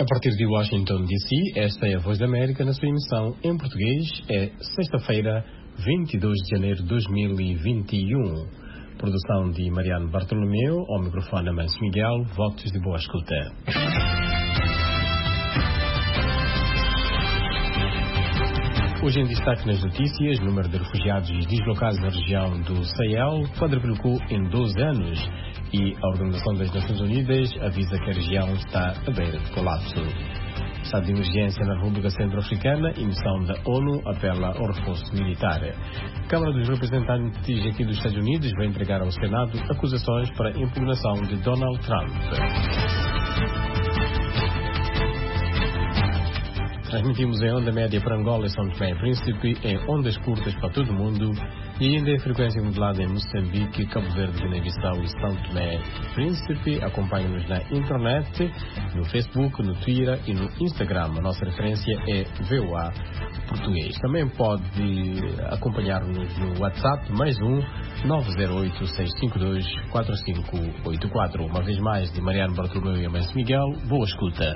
A partir de Washington, D.C., esta é a Voz da América na sua emissão em português. É sexta-feira, 22 de janeiro de 2021. Produção de Mariano Bartolomeu, ao microfone Amancio Miguel. Votos de boa escuta. Hoje em destaque nas notícias, o número de refugiados deslocados na região do Sahel quadruplicou em 12 anos e a Organização das Nações Unidas avisa que a região está à beira de colapso. Estado de emergência na República Centro-Africana e missão da ONU apela ao reforço militar. A Câmara dos Representantes aqui dos Estados Unidos vai entregar ao Senado acusações para impugnação de Donald Trump. Transmitimos em onda média para Angola e São Tomé e Príncipe, em ondas curtas para todo o mundo e ainda em frequência modulada em Moçambique, Cabo Verde, Guiné-Bissau e São Tomé e Príncipe. Acompanhe-nos na internet, no Facebook, no Twitter e no Instagram. A nossa referência é VOA Português. Também pode acompanhar-nos no WhatsApp, mais 908-652-4584. Uma vez mais, de Mariano Bartolomeu e Amancio Miguel, boa escuta.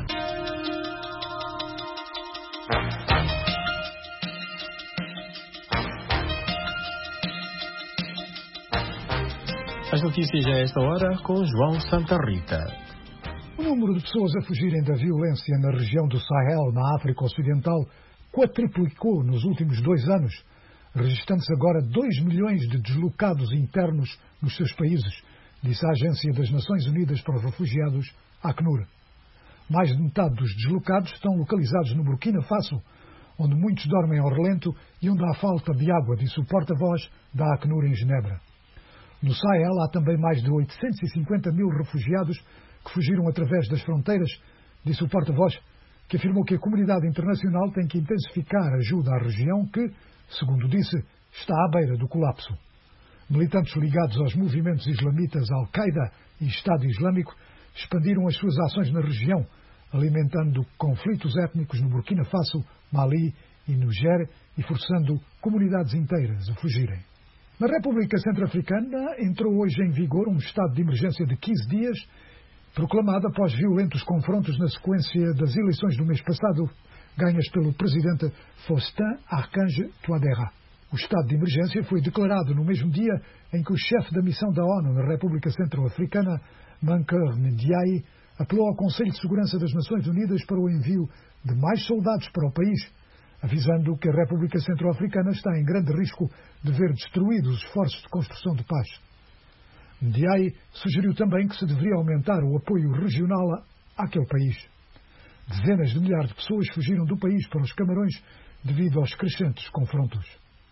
As notícias a esta hora com João Santa Rita. O número de pessoas a fugirem da violência na região do Sahel, na África Ocidental, quadruplicou nos últimos 2 anos, registrando-se agora 2 milhões de deslocados internos nos seus países, disse a Agência das Nações Unidas para os Refugiados, ACNUR. Mais de metade dos deslocados estão localizados no Burkina Faso, onde muitos dormem ao relento e onde há falta de água, disse o porta-voz da ACNUR em Genebra. No Sahel há também mais de 850 mil refugiados que fugiram através das fronteiras, disse o porta-voz, que afirmou que a comunidade internacional tem que intensificar a ajuda à região que, segundo disse, está à beira do colapso. Militantes ligados aos movimentos islamitas Al-Qaeda e Estado Islâmico expandiram as suas ações na região, alimentando conflitos étnicos no Burkina Faso, Mali e Níger e forçando comunidades inteiras a fugirem. Na República Centro-Africana entrou hoje em vigor um estado de emergência de 15 dias, proclamado após violentos confrontos na sequência das eleições do mês passado, ganhas pelo presidente Faustin Archange Touadéra. O estado de emergência foi declarado no mesmo dia em que o chefe da missão da ONU na República Centro-Africana, Mankeur Ndiaye, apelou ao Conselho de Segurança das Nações Unidas para o envio de mais soldados para o país, avisando que a República Centro-Africana está em grande risco de ver destruídos os esforços de construção de paz. Ndiaye sugeriu também que se deveria aumentar o apoio regional àquele país. Dezenas de milhares de pessoas fugiram do país para os Camarões devido aos crescentes confrontos.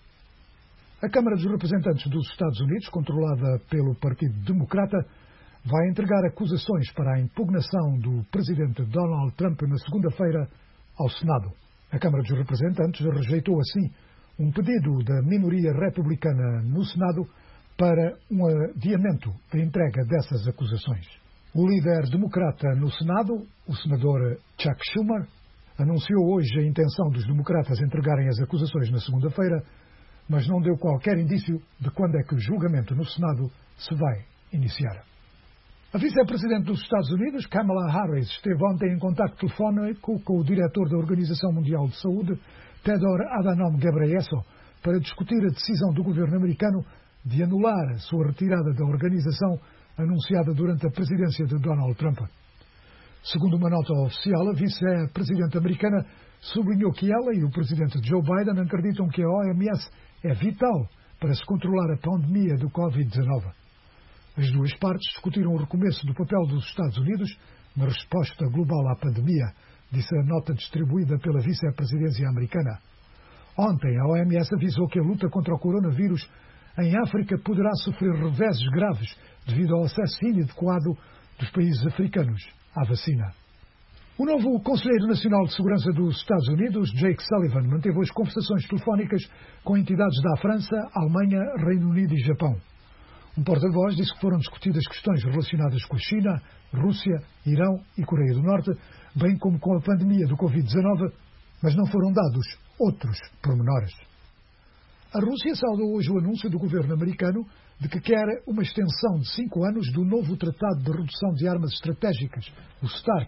A Câmara dos Representantes dos Estados Unidos, controlada pelo Partido Democrata, vai entregar acusações para a impugnação do presidente Donald Trump na segunda-feira ao Senado. A Câmara dos Representantes rejeitou, assim, um pedido da minoria republicana no Senado para um adiamento da entrega dessas acusações. O líder democrata no Senado, o senador Chuck Schumer, anunciou hoje a intenção dos democratas entregarem as acusações na segunda-feira, mas não deu qualquer indício de quando é que o julgamento no Senado se vai iniciar. A vice-presidente dos Estados Unidos, Kamala Harris, esteve ontem em contacto telefónico com o diretor da Organização Mundial de Saúde, Tedros Adhanom Ghebreyesus, para discutir a decisão do governo americano de anular a sua retirada da organização anunciada durante a presidência de Donald Trump. Segundo uma nota oficial, a vice-presidente americana sublinhou que ela e o presidente Joe Biden acreditam que a OMS é vital para se controlar a pandemia do Covid-19. As duas partes discutiram o recomeço do papel dos Estados Unidos na resposta global à pandemia, disse a nota distribuída pela vice-presidência americana. Ontem, a OMS avisou que a luta contra o coronavírus em África poderá sofrer reveses graves devido ao acesso inadequado dos países africanos à vacina. O novo Conselheiro Nacional de Segurança dos Estados Unidos, Jake Sullivan, manteve hoje conversações telefónicas com entidades da França, Alemanha, Reino Unido e Japão. Um porta-voz disse que foram discutidas questões relacionadas com a China, Rússia, Irão e Coreia do Norte, bem como com a pandemia do Covid-19, mas não foram dados outros pormenores. A Rússia saudou hoje o anúncio do governo americano de que quer uma extensão de 5 anos do novo Tratado de Redução de Armas Estratégicas, o START,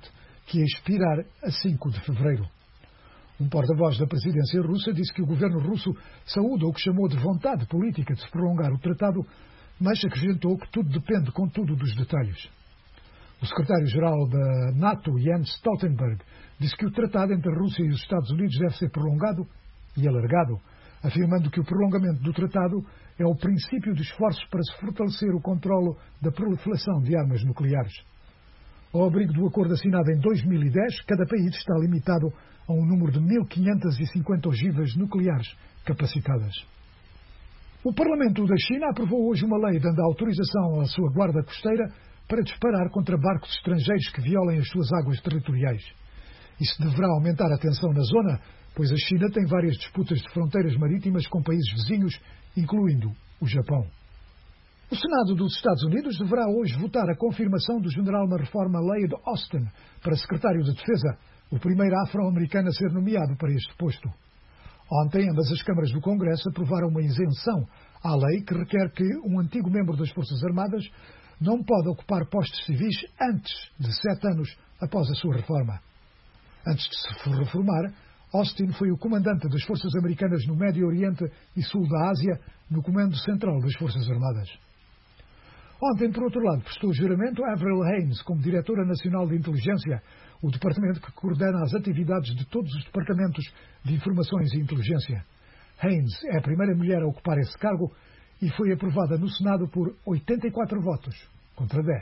que ia expirar a 5 de fevereiro. Um porta-voz da presidência russa disse que o governo russo saúda o que chamou de vontade política de se prolongar o tratado, mas acrescentou que tudo depende, contudo, dos detalhes. O secretário-geral da NATO, Jens Stoltenberg, disse que o tratado entre a Rússia e os Estados Unidos deve ser prolongado e alargado, afirmando que o prolongamento do tratado é o princípio de esforços para se fortalecer o controlo da proliferação de armas nucleares. Ao abrigo do acordo assinado em 2010, cada país está limitado a um número de 1.550 ogivas nucleares capacitadas. O Parlamento da China aprovou hoje uma lei dando autorização à sua guarda costeira para disparar contra barcos estrangeiros que violem as suas águas territoriais. Isso deverá aumentar a tensão na zona, pois a China tem várias disputas de fronteiras marítimas com países vizinhos, incluindo o Japão. O Senado dos Estados Unidos deverá hoje votar a confirmação do general na reforma Lloyd Austin para secretário de Defesa, o primeiro afro-americano a ser nomeado para este posto. Ontem, ambas as câmaras do Congresso aprovaram uma isenção à lei que requer que um antigo membro das Forças Armadas não pode ocupar postos civis antes de 7 anos após a sua reforma. Antes de se reformar, Austin foi o comandante das Forças Americanas no Médio Oriente e Sul da Ásia, no Comando Central das Forças Armadas. Ontem, por outro lado, prestou juramento a Avril Haines como Diretora Nacional de Inteligência, o departamento que coordena as atividades de todos os departamentos de informações e inteligência. Haines é a primeira mulher a ocupar esse cargo e foi aprovada no Senado por 84 votos, contra 10.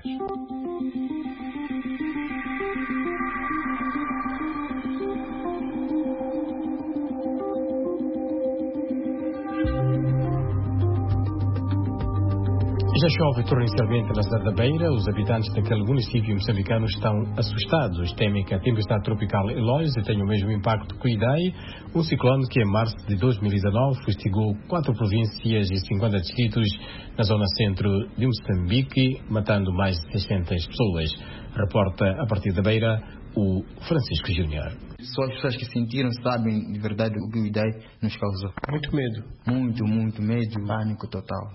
Já chove torrencialmente na cidade da Beira. Os habitantes daquele município moçambicano estão assustados. Temem que a tempestade tropical Eloise tenha o mesmo impacto que o Idai, um ciclone que em março de 2019 fustigou 4 províncias e 50 distritos na zona centro de Moçambique, matando mais de 600 pessoas. Reporta a partir da Beira o Francisco Júnior. Só as pessoas que sentiram sabem de verdade o que o Idai nos causou. Muito medo. Muito medo. Pânico total.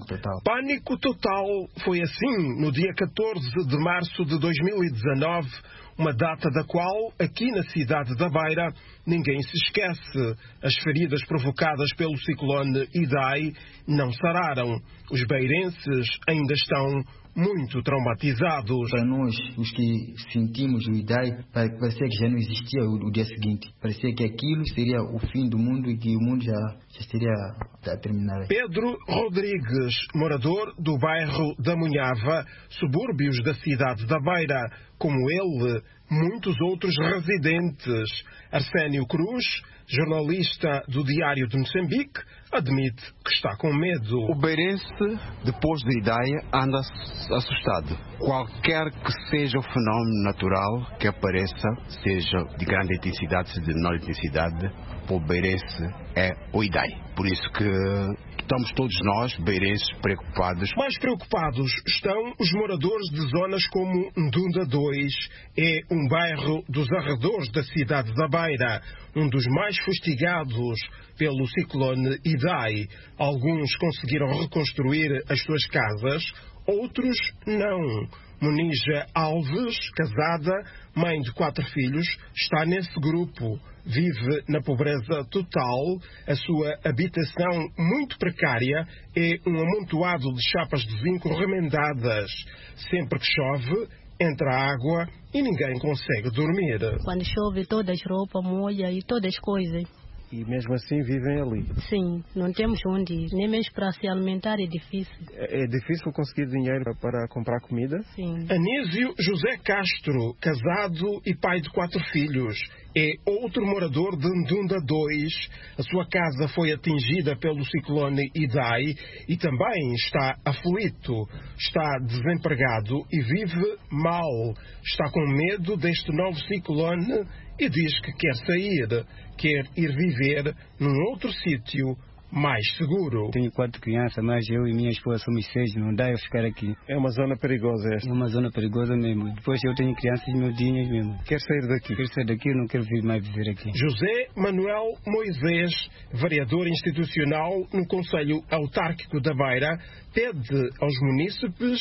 Pânico total foi assim no dia 14 de março de 2019, uma data da qual, aqui na cidade da Beira, ninguém se esquece. As feridas provocadas pelo ciclone Idai não sararam. Os beirenses ainda estão muito traumatizados. Para nós, os que sentimos o Idai, parecia que já não existia o dia seguinte. Parecia que aquilo seria o fim do mundo e que o mundo já estaria a terminar. Pedro Rodrigues, morador do bairro da Munhava, subúrbios da cidade da Beira. Como ele, muitos outros residentes. Arsénio Cruz, jornalista do Diário de Moçambique, admite que está com medo. O beirense, depois do Idai, anda assustado. Qualquer que seja o fenómeno natural que apareça, seja de grande intensidade, seja de menor intensidade, para o beirense é o Idai. Por isso que estamos todos nós, beirenses, preocupados. Mais preocupados estão os moradores de zonas como Ndunda 2. É um bairro dos arredores da cidade da Beira, um dos mais fustigados pelo ciclone Idai. Alguns conseguiram reconstruir as suas casas, outros não. Monija Alves, casada, mãe de 4 filhos, está nesse grupo. Vive na pobreza total. A sua habitação, muito precária, é um amontoado de chapas de zinco remendadas. Sempre que chove, entra água e ninguém consegue dormir. Quando chove, todas as roupas molham e todas as coisas. E mesmo assim vivem ali? Sim, não temos onde ir. Nem mesmo para se alimentar é difícil. É difícil conseguir dinheiro para comprar comida? Sim. Anísio José Castro, casado e pai de 4 filhos. É outro morador de Ndunda 2. A sua casa foi atingida pelo ciclone Idai e também está aflito. Está desempregado e vive mal. Está com medo deste novo ciclone e diz que quer sair, quer ir viver num outro sítio mais seguro. Tenho 4 crianças, mas eu e minha esposa somos 6, não dá eu ficar aqui. É uma zona perigosa esta? É uma zona perigosa mesmo. Depois eu tenho crianças miudinhas mesmo. Quer sair daqui? Quero sair daqui, eu não quero mais viver aqui. José Manuel Moisés, vereador institucional no Conselho Autárquico da Beira, pede aos munícipes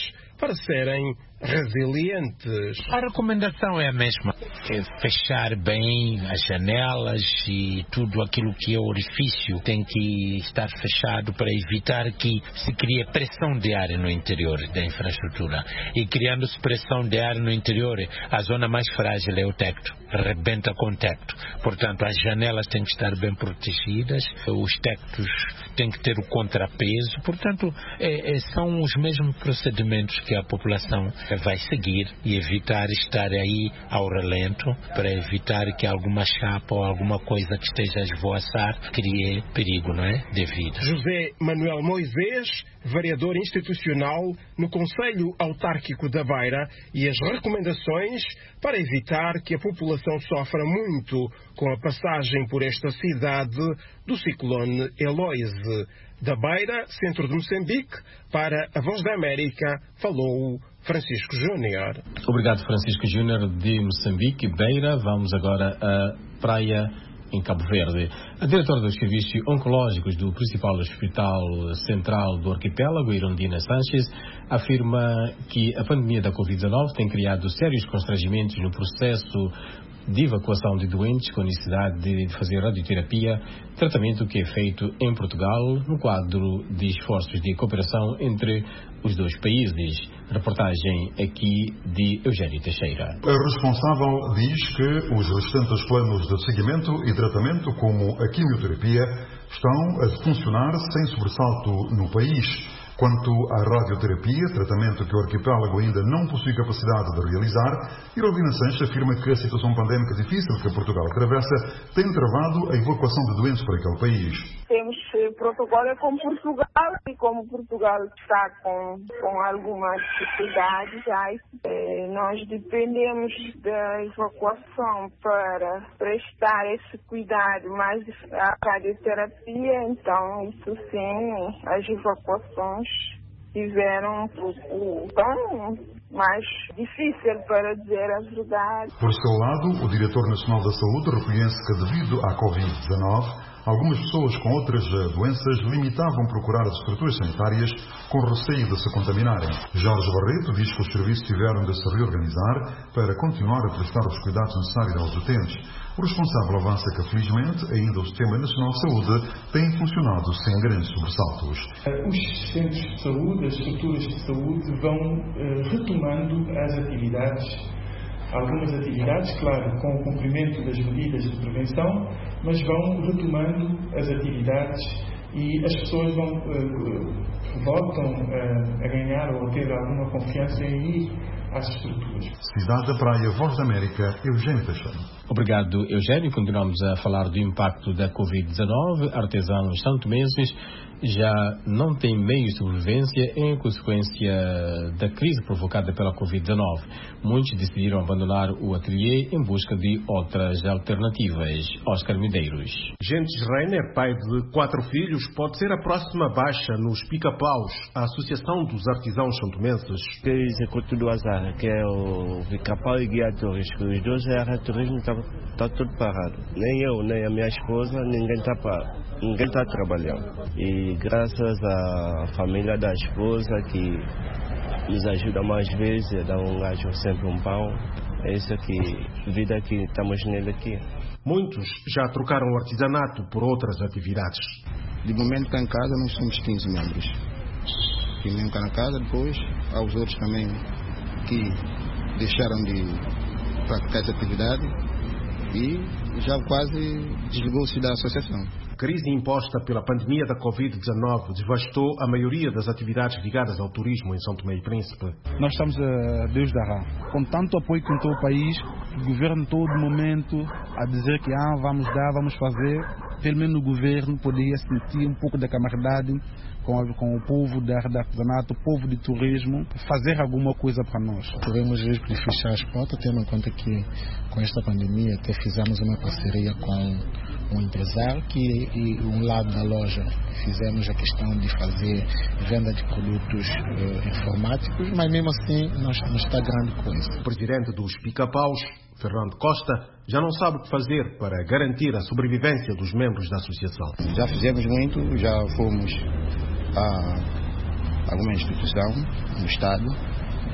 para serem resilientes. A recomendação é a mesma, é fechar bem as janelas e tudo aquilo que é orifício tem que estar fechado para evitar que se crie pressão de ar no interior da infraestrutura. E criando-se pressão de ar no interior, a zona mais frágil é o teto, rebenta com o teto. Portanto, as janelas têm que estar bem protegidas, os tetos têm que ter o contrapeso. Portanto, são os mesmos procedimentos que a população vai seguir e evitar estar aí ao relento para evitar que alguma chapa ou alguma coisa que esteja a esvoaçar crie perigo, não é? De vida. José Manuel Moisés, vereador institucional no Conselho Autárquico da Beira, e as recomendações para evitar que a população sofra muito com a passagem por esta cidade do ciclone Eloise. Da Beira, centro de Moçambique, para a Voz da América, falou Francisco Júnior. Obrigado, Francisco Júnior, de Moçambique. Beira, vamos agora à Praia, em Cabo Verde. A diretora dos serviços oncológicos do principal hospital central do arquipélago, Irondina Sanches, afirma que a pandemia da Covid-19 tem criado sérios constrangimentos no processo de evacuação de doentes com necessidade de fazer radioterapia, tratamento que é feito em Portugal no quadro de esforços de cooperação entre os dois países. Reportagem aqui de Eugênio Teixeira. A responsável diz que os restantes planos de seguimento e tratamento, como a quimioterapia, estão a funcionar sem sobressalto no país. Quanto à radioterapia, tratamento que o arquipélago ainda não possui capacidade de realizar, Irondina Sanches afirma que a situação pandémica difícil que Portugal atravessa tem travado a evacuação de doentes para aquele país. Temos protocolo com Portugal, e como Portugal está com algumas dificuldades, nós dependemos da evacuação para prestar esse cuidado, mais a radioterapia, então isso sim, as evacuações tiveram um pouco mais difícil, para dizer a verdade. Por seu lado, o Diretor Nacional da Saúde reconhece que devido à Covid-19, algumas pessoas com outras doenças limitavam procurar as estruturas sanitárias com receio de se contaminarem. Jorge Barreto diz que os serviços tiveram de se reorganizar para continuar a prestar os cuidados necessários aos utentes. O responsável avança que, felizmente, ainda o Sistema Nacional de Saúde tem funcionado sem grandes sobressaltos. Os centros de saúde, as estruturas de saúde vão retomando as atividades. Algumas atividades, claro, com o cumprimento das medidas de prevenção, mas vão retomando as atividades e as pessoas voltam a ganhar ou a ter alguma confiança em ir às estruturas. Cidade da Praia, Voz da América, Eugênio Teixeira. Obrigado, Eugênio. Continuamos a falar do impacto da Covid-19. Artesãos santomenses já não têm meios de sobrevivência em consequência da crise provocada pela Covid-19. Muitos decidiram abandonar o ateliê em busca de outras alternativas. Oscar Medeiros. Gentes Reiner, pai de 4 filhos, pode ser a próxima baixa nos pica-paus, a Associação dos Artesãos Santomenses. Que executo do azar, que é o pica-pau e guia turístico. Os dois turismo está tudo parado. Nem eu, nem a minha esposa, ninguém está trabalhando. E graças à família da esposa que nos ajuda mais vezes, dá um gajo sempre um pão. É isso aqui, vida que estamos nele aqui. Muitos já trocaram o artesanato por outras atividades. De momento cá em casa nós somos 15 membros. E mesmo cá na casa, depois há os outros também que deixaram de praticar essa atividade e já quase desligou-se da associação. A crise imposta pela pandemia da Covid-19 devastou a maioria das atividades ligadas ao turismo em São Tomé e Príncipe. Nós estamos a Deus dará. Com tanto apoio que tem o país, o governo todo momento a dizer que vamos dar, vamos fazer. Pelo menos o governo poderia sentir um pouco da camaradagem com o povo da artesanato, o povo de turismo, fazer alguma coisa para nós. Tivemos risco de fechar as portas, tendo em conta que com esta pandemia até fizemos uma parceria com um empresário e um lado da loja fizemos a questão de fazer venda de produtos informáticos, mas mesmo assim não está grande coisa. O presidente dos pica-paus, Fernando Costa, já não sabe o que fazer para garantir a sobrevivência dos membros da associação. Já fizemos muito, já fomos a alguma instituição no Estado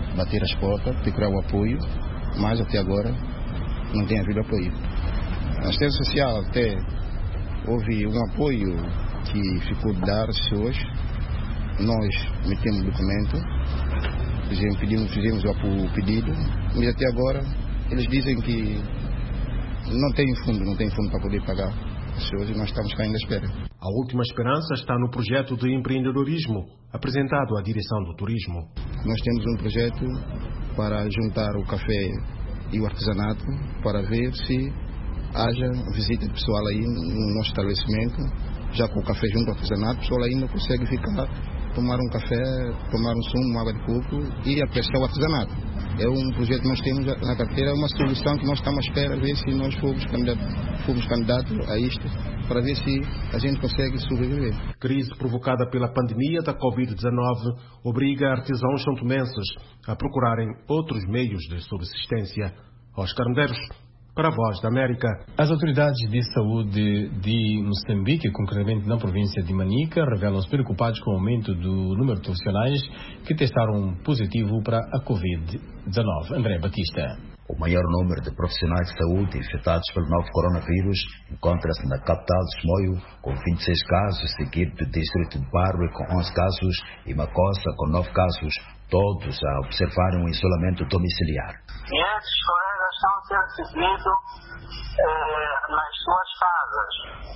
bater as portas, procurar o apoio, mas até agora não tem havido apoio. A assistência social até houve um apoio que ficou de dar às pessoas. Nós metemos o documento, fizemos o pedido, mas até agora eles dizem que não tem fundo para poder pagar as pessoas e nós estamos cá ainda à espera. A última esperança está no projeto de empreendedorismo apresentado à direção do turismo. Nós temos um projeto para juntar o café e o artesanato para ver se haja visita de pessoal aí no nosso estabelecimento. Já com o café junto ao artesanato, o pessoal ainda consegue ficar, tomar um café, tomar um sumo, uma água de coco e apreciar o artesanato. É um projeto que nós temos na carteira, uma solução que nós estamos à espera, ver se nós fomos candidatos a isto, para ver se a gente consegue sobreviver. Crise provocada pela pandemia da Covid-19 obriga artesãos santomenses a procurarem outros meios de subsistência. Oscar Medeiros, para a Voz da América. As autoridades de saúde de Moçambique, concretamente na província de Manica, revelam-se preocupados com o aumento do número de profissionais que testaram positivo para a Covid-19. André Batista. O maior número de profissionais de saúde infectados pelo novo coronavírus encontra-se na capital de Chimoio, com 26 casos, seguido do distrito de Barre, com 11 casos, e Macossa, com 9 casos, todos a observarem um isolamento domiciliar. E esses colegas estão a ser seguidos nas suas casas.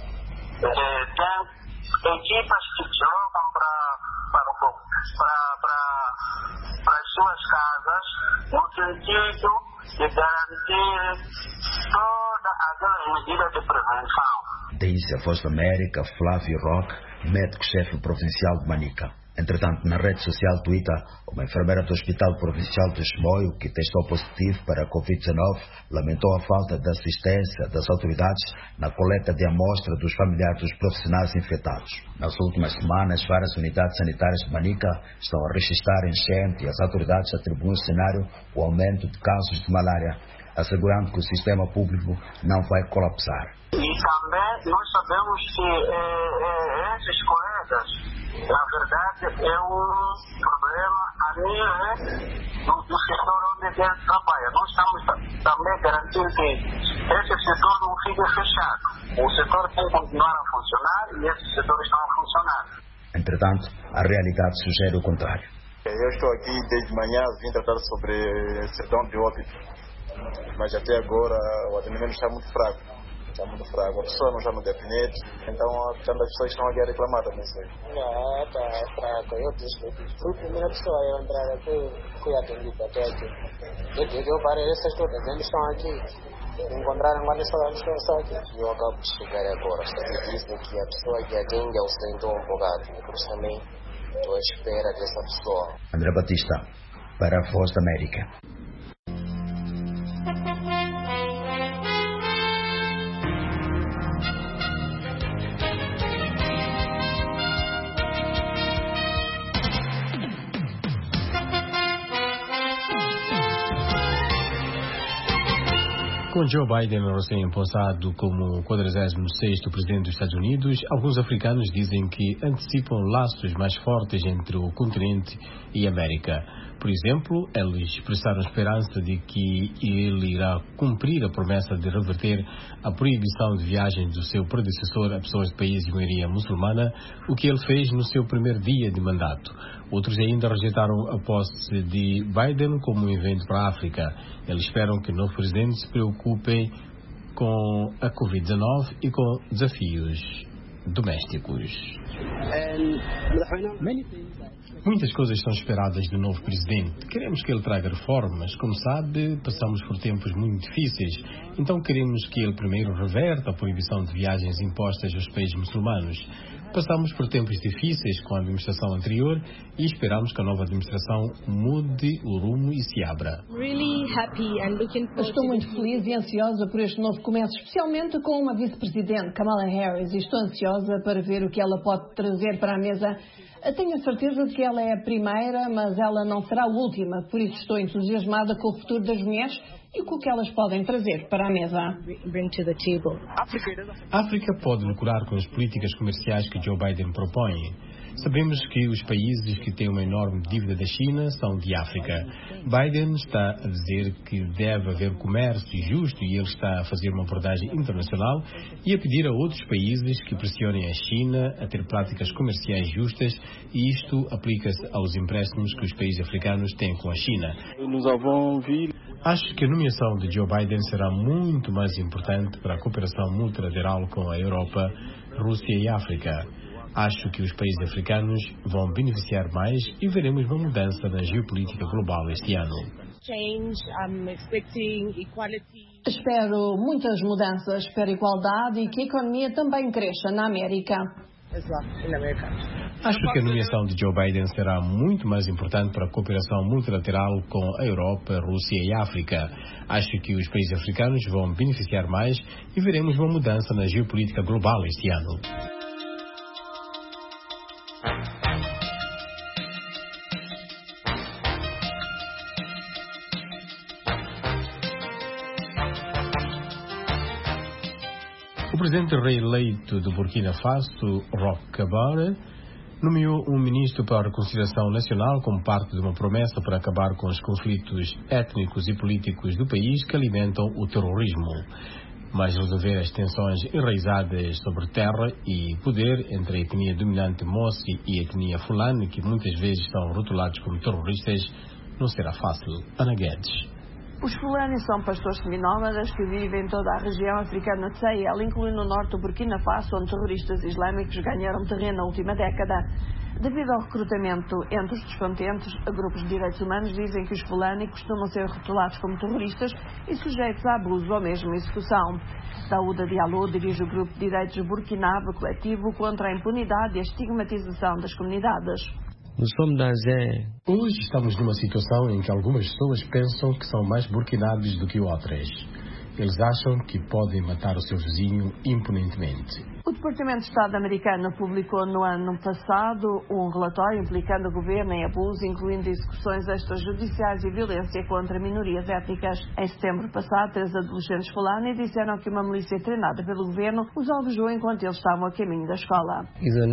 Tem equipas que deslocam para as suas casas, no sentido de garantir toda aquela medida de prevenção. Diz a Voz da América Flávio Roque, médico-chefe provincial de Manica. Entretanto, na rede social Twitter, uma enfermeira do Hospital Provincial de Chimoio, que testou positivo para a Covid-19, lamentou a falta de assistência das autoridades na coleta de amostra dos familiares dos profissionais infectados. Nas últimas semanas, várias unidades sanitárias de Manica estão a registrar enchente e as autoridades atribuem o cenário ao aumento de casos de malária, assegurando que o sistema público não vai colapsar. E também nós sabemos que esses colegas, na verdade, é um problema a nível do setor onde ele trabalha. Nós estamos também garantindo que esse setor não fique fechado. O setor tem que continuar a funcionar e esses setores estão a funcionar. Entretanto, a realidade sugere o contrário. Eu estou aqui desde manhã, vim tratar sobre certidão de óbito, mas até agora o atendimento está muito fraco. Está muito fraco, a pessoa não está no gabinete, então tantas pessoas estão aqui a reclamar também. Não, está fraco, eu disse, fui a primeira pessoa a entrar aqui, fui atendido até aqui. Eu parei essas todas, eles estão aqui, encontraram quando estão aqui. Eu acabo de chegar agora, você disse que a pessoa que atende ausentou um bocado, por isso também estou à espera dessa pessoa. André Batista, para a Voz da América. Com Joe Biden recém-empossado como 46º presidente dos Estados Unidos, alguns africanos dizem que antecipam laços mais fortes entre o continente e a América. Por exemplo, eles expressaram esperança de que ele irá cumprir a promessa de reverter a proibição de viagens do seu predecessor a pessoas de países de maioria muçulmana, o que ele fez no seu primeiro dia de mandato. Outros ainda rejeitaram a posse de Biden como um evento para a África. Eles esperam que o novo presidente se preocupe com a Covid-19 e com desafios domésticos. Muitas coisas são esperadas do novo presidente. Queremos que ele traga reformas. Como sabe, passamos por tempos muito difíceis. Então queremos que ele primeiro reverte a proibição de viagens impostas aos países muçulmanos. Passamos por tempos difíceis com a administração anterior e esperamos que a nova administração mude o rumo e se abra. Estou muito feliz e ansiosa por este novo começo, especialmente com uma vice-presidente, Kamala Harris, e estou ansiosa para ver o que ela pode trazer para a mesa. Tenho a certeza de que ela é a primeira, mas ela não será a última, por isso estou entusiasmada com o futuro das mulheres e com o que elas podem trazer para a mesa. A África pode lucrar com as políticas comerciais que Joe Biden propõe. Sabemos que os países que têm uma enorme dívida da China são de África. Biden está a dizer que deve haver comércio justo e ele está a fazer uma abordagem internacional e a pedir a outros países que pressionem a China a ter práticas comerciais justas, e isto aplica-se aos empréstimos que os países africanos têm com a China. Acho que a nomeação de Joe Biden será muito mais importante para a cooperação multilateral com a Europa, Rússia e África. Acho que os países africanos vão beneficiar mais e veremos uma mudança na geopolítica global este ano. Espero muitas mudanças, espero igualdade e que a economia também cresça na América. Acho que a nomeação de Joe Biden será muito mais importante para a cooperação multilateral com a Europa, Rússia e África. Acho que os países africanos vão beneficiar mais e veremos uma mudança na geopolítica global este ano. O presidente reeleito do Burkina Faso, Roch Kabore, nomeou um ministro para a reconciliação nacional como parte de uma promessa para acabar com os conflitos étnicos e políticos do país que alimentam o terrorismo, mas resolver as tensões enraizadas sobre terra e poder entre a etnia dominante Mossi e a etnia Fulani, que muitas vezes são rotulados como terroristas, não será fácil. Ana Guedes. Os Fulani são pastores seminómadas que vivem em toda a região africana de Sahel, incluindo o norte do Burkina Faso, onde terroristas islâmicos ganharam terreno na última década. Devido ao recrutamento entre os descontentes, grupos de direitos humanos dizem que os Fulani costumam ser rotulados como terroristas e sujeitos a abuso ou mesmo execução. Daouda Diallo dirige o grupo de direitos burkinabé coletivo contra a impunidade e a estigmatização das comunidades. Hoje estamos numa situação em que algumas pessoas pensam que são mais burkinabés do que outras. Eles acham que podem matar o seu vizinho impunemente. O Departamento de Estado americano publicou no ano passado um relatório implicando o governo em abuso, incluindo execuções extrajudiciais e violência contra minorias étnicas. Em setembro passado, 3 adolescentes Fulani disseram que uma milícia treinada pelo governo os alvejou enquanto eles estavam a caminho da escola.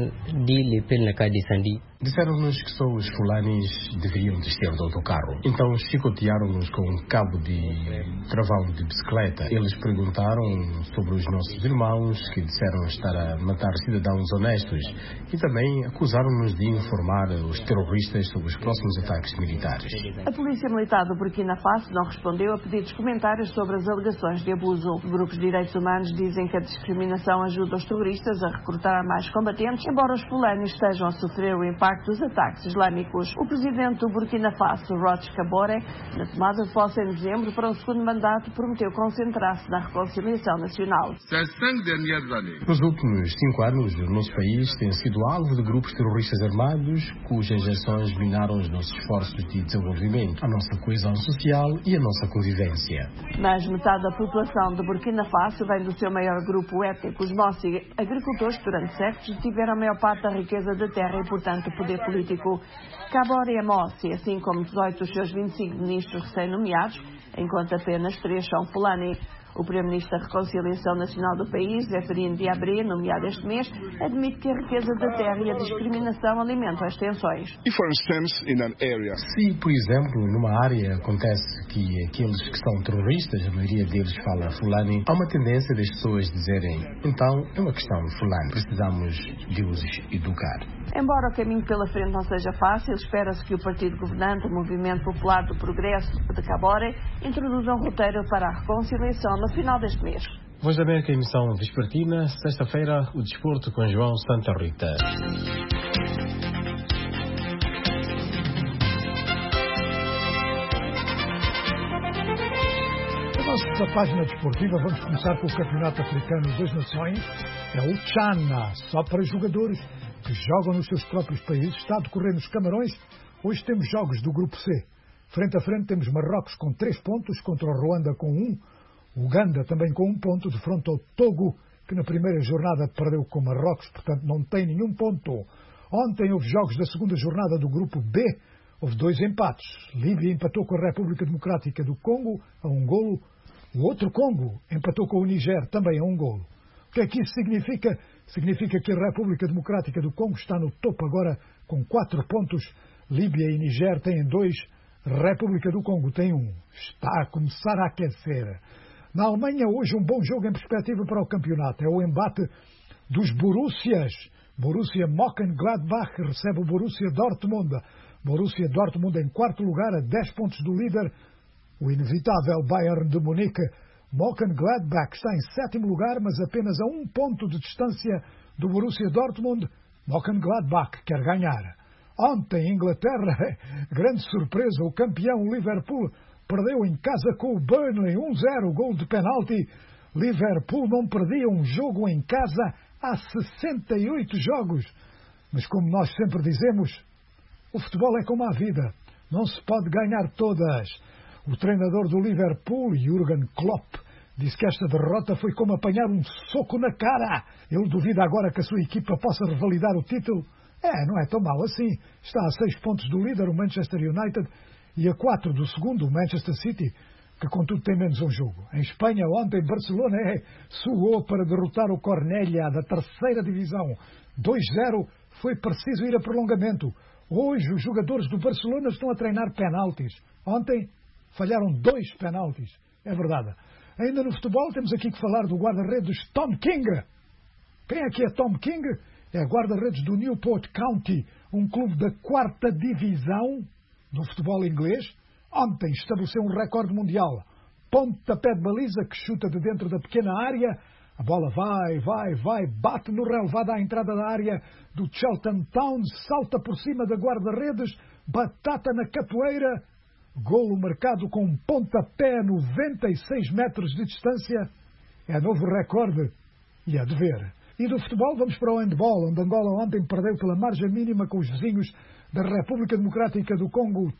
Disseram-nos que só os Fulanis deveriam descer do autocarro. Então chicotearam-nos com um cabo de travão de bicicleta. Eles perguntaram sobre os nossos irmãos, que disseram estar a matar cidadãos honestos, e também acusaram-nos de informar os terroristas sobre os próximos ataques militares. A Polícia Militar do Burkina Faso não respondeu a pedidos de comentários sobre as alegações de abuso. Grupos de direitos humanos dizem que a discriminação ajuda os terroristas a recrutar mais combatentes, embora os fulanis estejam a sofrer o impacto dos ataques islâmicos. O presidente do Burkina Faso, Roch Kabore, na tomada de posse em dezembro para o segundo mandato, prometeu concentrar-se na reconciliação nacional. Nos últimos 5 anos, o nosso país tem sido alvo de grupos terroristas armados cujas ações minaram os nossos esforços de desenvolvimento, a nossa coesão social e a nossa convivência. Mas metade da população de Burkina Faso vem do seu maior grupo étnico, os Mossi, agricultores que durante séculos tiveram a maior parte da riqueza da terra e, portanto, o poder político. Kabore é Mossi, assim como 18 dos seus 25 ministros recém-nomeados, enquanto apenas 3 são Fulani. O Primeiro-Ministro da Reconciliação Nacional do país, Zéphirine Diabré, nomeado este mês, admite que a riqueza da terra e a discriminação alimentam as tensões. Se, por exemplo, numa área acontece que aqueles que são terroristas, a maioria deles fala Fulani, há uma tendência das pessoas dizerem, então é uma questão de Fulani, precisamos de os educar. Embora o caminho pela frente não seja fácil, espera-se que o partido governante, o Movimento Popular do Progresso de Kabore, introduza um roteiro para a reconciliação no final deste mês. Voz da América, emissão vespertina, sexta-feira, o desporto com João Santa Rita. Na página desportiva vamos começar com o Campeonato Africano das Nações. É o Tchana, só para jogadores que jogam nos seus próprios países. Está a decorrer nos Camarões. Hoje temos jogos do Grupo C. Frente a frente temos Marrocos com 3 pontos, contra o Ruanda com 1. Uganda também com 1 ponto, de frente ao Togo, que na primeira jornada perdeu com Marrocos, portanto não tem nenhum ponto. Ontem houve jogos da segunda jornada do Grupo B. Houve 2 empates. Líbia empatou com a República Democrática do Congo a 1 golo. O outro Congo empatou com o Niger também a 1 golo. O que é que isso significa? Significa que a República Democrática do Congo está no topo agora com 4 pontos. Líbia e Niger têm 2. República do Congo tem 1. Está a começar a aquecer. Na Alemanha, hoje um bom jogo em perspectiva para o campeonato. É o embate dos Borussias. Borussia Mönchengladbach recebe o Borussia Dortmund. Borussia Dortmund em 4º lugar, a 10 pontos do líder, o inevitável Bayern de Munique. Mönchengladbach está em 7º lugar, mas apenas a 1 ponto de distância do Borussia Dortmund. Mönchengladbach quer ganhar. Ontem, em Inglaterra, grande surpresa, o campeão Liverpool perdeu em casa com o Burnley 1-0, gol de penalti. Liverpool não perdia um jogo em casa há 68 jogos. Mas como nós sempre dizemos, o futebol é como a vida, não se pode ganhar todas. O treinador do Liverpool, Jürgen Klopp, disse que esta derrota foi como apanhar um soco na cara. Ele duvida agora que a sua equipa possa revalidar o título. Não é tão mal assim. Está a 6 pontos do líder, o Manchester United, e a 4 do segundo, o Manchester City, que contudo tem menos um jogo. Em Espanha, ontem, Barcelona suou para derrotar o Cornellà da 3ª divisão. 2-0, foi preciso ir a prolongamento. Hoje, os jogadores do Barcelona estão a treinar penaltis. Ontem, falharam 2 penaltis. É verdade. Ainda no futebol, temos aqui que falar do guarda-redes Tom King. Quem é que é Tom King? É guarda-redes do Newport County, um clube da 4ª divisão do futebol inglês. Ontem estabeleceu um recorde mundial. Pontapé de baliza que chuta de dentro da pequena área. A bola vai, bate no relevado à entrada da área do Cheltenham Town, salta por cima da guarda-redes, batata na capoeira. Golo marcado com um pontapé a 96 metros de distância. É novo recorde e é de ver. E do futebol vamos para o handball, onde Angola ontem perdeu pela margem mínima com os vizinhos da República Democrática do Congo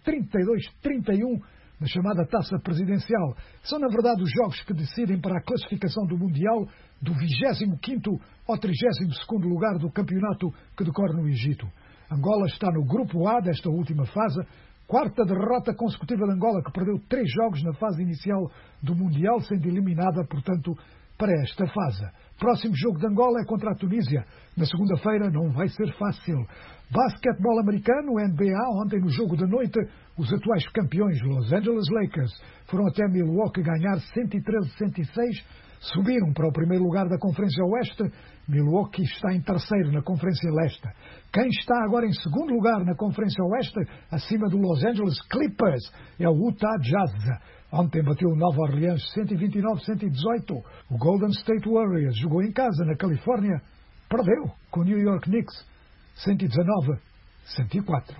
32-31 na chamada Taça Presidencial. São, na verdade, os jogos que decidem para a classificação do Mundial do 25º ao 32º lugar do campeonato que decorre no Egito. Angola está no grupo A desta última fase, 4ª derrota consecutiva de Angola, que perdeu 3 jogos na fase inicial do Mundial, sendo eliminada, portanto, para esta fase. Próximo jogo de Angola é contra a Tunísia. Na segunda-feira não vai ser fácil. Basquetebol americano, NBA, ontem no jogo da noite, os atuais campeões Los Angeles Lakers foram até Milwaukee ganhar 113-106, subiram para o primeiro lugar da Conferência Oeste. Milwaukee está em terceiro na Conferência Leste. Quem está agora em segundo lugar na Conferência Oeste, acima do Los Angeles Clippers, é o Utah Jazz. Ontem bateu o Nova Orleans 129-118. O Golden State Warriors jogou em casa na Califórnia, perdeu com o New York Knicks 119-104.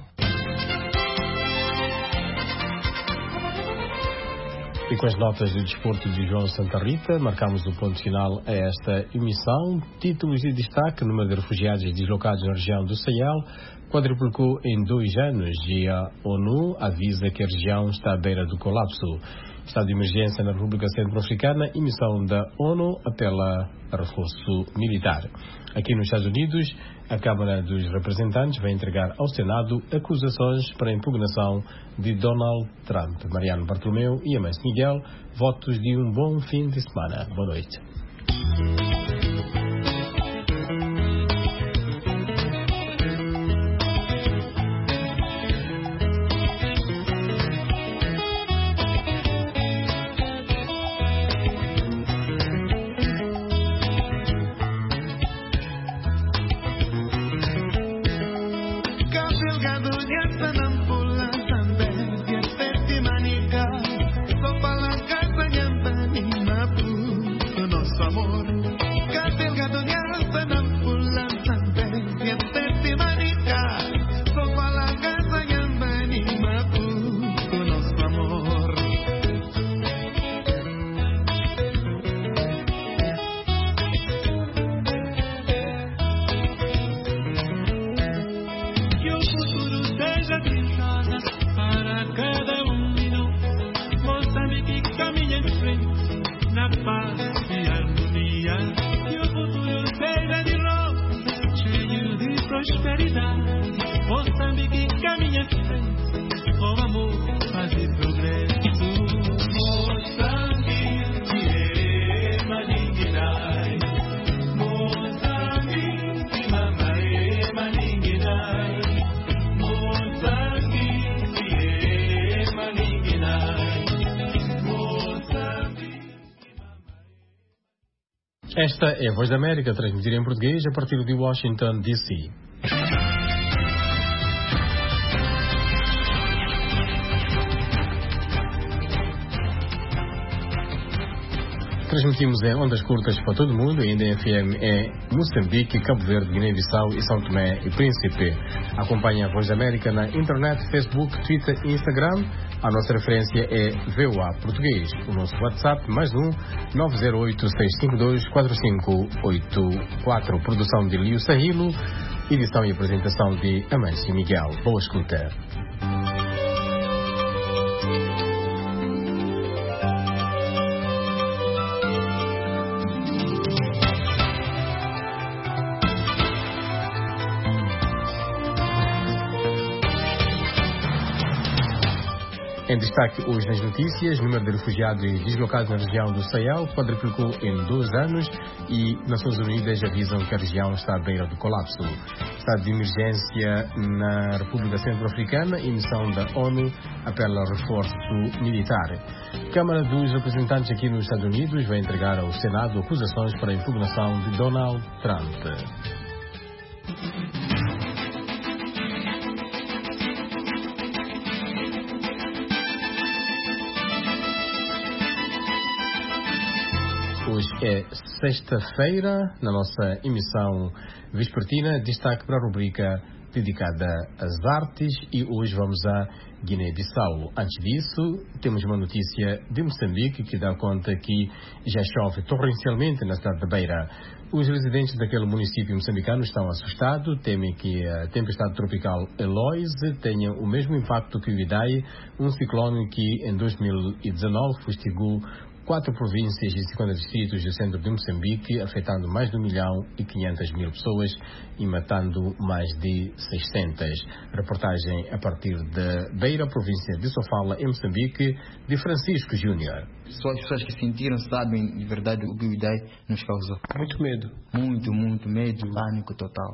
E com as notas do desporto de João Santa Rita, marcamos o ponto final a esta emissão. Títulos de destaque: o número de refugiados deslocados na região do Sahel quadruplicou em 2 anos e a ONU avisa que a região está à beira do colapso. Estado de emergência na República Centro-Africana, emissão da ONU apela a reforço militar. Aqui nos Estados Unidos, a Câmara dos Representantes vai entregar ao Senado acusações para a impugnação de Donald Trump. Mariano Bartolomeu e Amâncio Miguel, votos de um bom fim de semana. Boa noite. Moçambique, Esta é a Voz da América, transmitida em português a partir de Washington, D.C. Transmitimos em ondas curtas para todo o mundo, ainda em FM em Moçambique, Cabo Verde, Guiné-Bissau e São Tomé e Príncipe. Acompanhe a Voz da América na internet, Facebook, Twitter e Instagram. A nossa referência é VOA Português. O nosso WhatsApp, +1 908-652-4584. Produção de Lio Sahilo, edição e apresentação de Amâncio Miguel. Boa escuta. Em destaque hoje nas notícias, o número de refugiados deslocados na região do Sahel quadruplicou em 2 anos e Nações Unidas avisam que a região está à beira do colapso. Estado de emergência na República Centro-Africana e missão da ONU apela ao reforço militar. Câmara dos Representantes aqui nos Estados Unidos vai entregar ao Senado acusações para a impugnação de Donald Trump. Hoje é sexta-feira, na nossa emissão vespertina, destaque para a rubrica dedicada às artes e hoje vamos a Guiné-Bissau. Antes disso, temos uma notícia de Moçambique que dá conta que já chove torrencialmente na cidade da Beira. Os residentes daquele município moçambicano estão assustados, temem que a tempestade tropical Eloise tenha o mesmo impacto que o Idai, um ciclone que em 2019 fustigou 4 províncias e 50 distritos do centro de Moçambique, afetando mais de 1.500.000 pessoas e matando mais de 600. Reportagem a partir de Beira, província de Sofala, em Moçambique, de Francisco Júnior. Só as pessoas que sentiram sabem de verdade o que o Idai nos causou. Muito medo. Muito medo. Pânico total.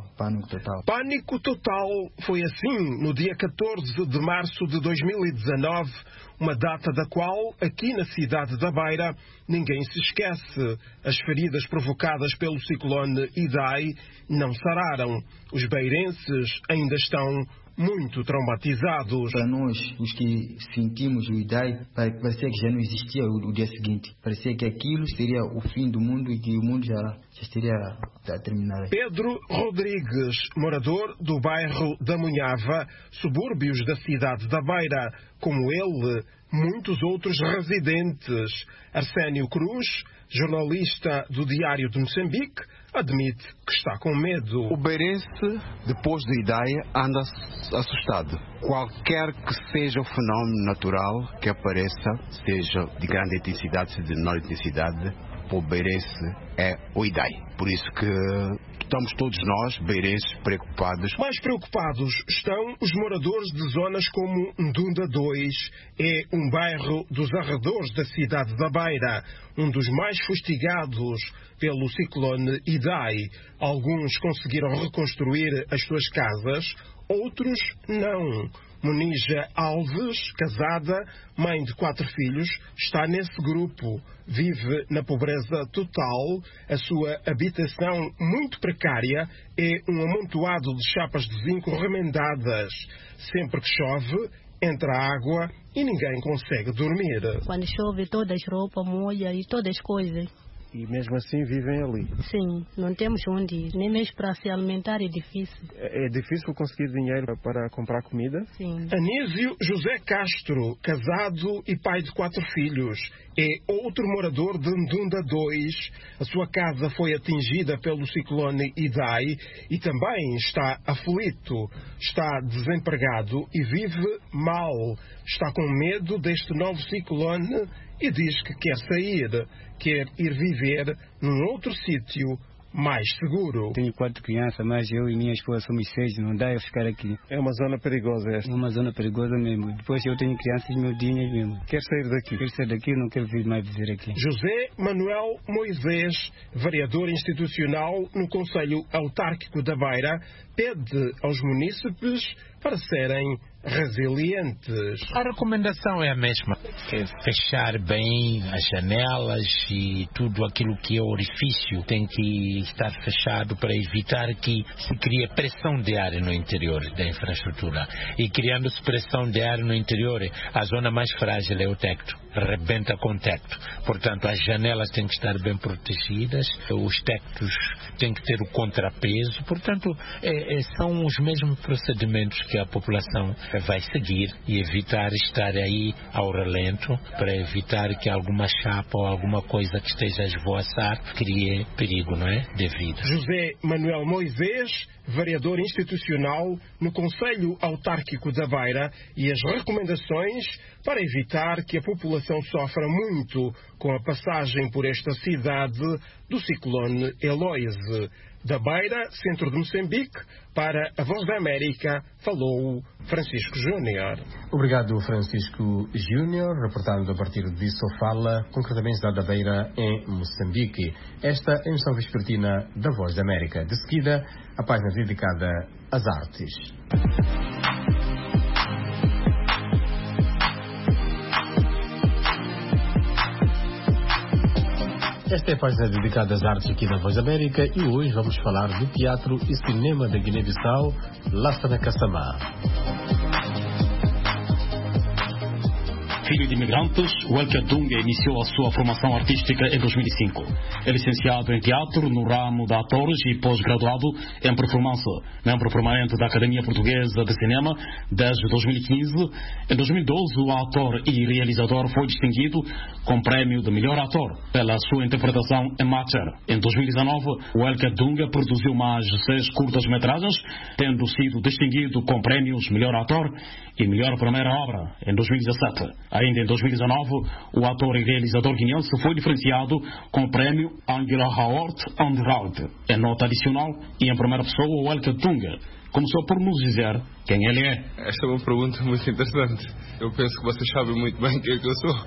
Pânico total foi assim no dia 14 de março de 2019, uma data da qual, aqui na cidade da Beira, ninguém se esquece. As feridas provocadas pelo ciclone Idai não sararam. Os beirenses ainda estão muito traumatizados. Para nós, os que sentimos o Idai, parecia que já não existia o dia seguinte. Parecia que aquilo seria o fim do mundo e que o mundo já estaria a terminar. Pedro Rodrigues, morador do bairro da Munhava, subúrbios da cidade da Beira. Como ele, muitos outros residentes. Arsénio Cruz, jornalista do Diário de Moçambique, admite que está com medo. O beirense, depois do Idai, anda assustado. Qualquer que seja o fenómeno natural que apareça, seja de grande intensidade, seja de menor intensidade, para o beirense é o Idai. Por isso que estamos todos nós, beirenses, preocupados. Mais preocupados estão os moradores de zonas como Ndunda 2. É um bairro dos arredores da cidade da Beira, um dos mais fustigados pelo ciclone Idai. Alguns conseguiram reconstruir as suas casas, outros não. Monija Alves, casada, mãe de 4 filhos, está nesse grupo. Vive na pobreza total. A sua habitação, muito precária, é um amontoado de chapas de zinco remendadas. Sempre que chove, entra água e ninguém consegue dormir. Quando chove, todas as roupas molham e todas as coisas. E mesmo assim vivem ali? Sim, não temos onde ir. Nem mesmo para se alimentar é difícil. É difícil conseguir dinheiro para comprar comida? Sim. Anísio José Castro, casado e pai de 4 filhos, é outro morador de Ndunda 2. A sua casa foi atingida pelo ciclone Idai e também está aflito. Está desempregado e vive mal. Está com medo deste novo ciclone e diz que quer sair, quer ir viver num outro sítio mais seguro. Tenho 4 crianças, mas eu e minha esposa somos 6, não dá eu ficar aqui. É uma zona perigosa esta? É uma zona perigosa mesmo. Depois eu tenho crianças miudinhas mesmo. Quer sair daqui? Quero sair daqui, não quero mais viver aqui. José Manuel Moisés, vereador institucional no Conselho Autárquico da Beira, pede aos munícipes para serem resilientes. A recomendação é a mesma, é fechar bem as janelas e tudo aquilo que é orifício tem que estar fechado para evitar que se crie pressão de ar no interior da infraestrutura. E criando-se pressão de ar no interior, a zona mais frágil é o teto, rebenta com o teto. Portanto, as janelas têm que estar bem protegidas, os tetos têm que ter o contrapeso. Portanto, são os mesmos procedimentos que a população vai seguir e evitar estar aí ao relento para evitar que alguma chapa ou alguma coisa que esteja a esvoaçar crie perigo, não é? De vida. José Manuel Moisés, vereador institucional no Conselho Autárquico da Beira, e as recomendações para evitar que a população sofra muito com a passagem por esta cidade do ciclone Eloise. Da Beira, centro de Moçambique, para a Voz da América, falou Francisco Júnior. Obrigado, Francisco Júnior, reportando a partir de Sofala, concretamente da Beira, em Moçambique. Esta é a emissão vespertina da Voz da América. De seguida, a página dedicada às artes. Esta é a página dedicada às artes aqui da Voz da América e hoje vamos falar do teatro e cinema da Guiné-Bissau, Lassana Kassamá. Filho de imigrantes, Welker Dunga iniciou a sua formação artística em 2005. É licenciado em teatro no ramo de atores e pós-graduado em performance, membro permanente da Academia Portuguesa de Cinema desde 2015. Em 2012, o ator e realizador foi distinguido com o prémio de melhor ator pela sua interpretação em Matcher. Em 2019, Welker Dunga produziu mais 6 curtas-metragens, tendo sido distinguido com prêmios melhor ator e melhor primeira obra em 2017. Ainda em 2019, o ator e realizador guineense foi diferenciado com o prémio Angela Howard Underwood. Em nota adicional e em primeira pessoa, o Welker Dunga começou por nos dizer quem ele é. Esta é uma pergunta muito interessante. Eu penso que vocês sabem muito bem quem é que eu sou.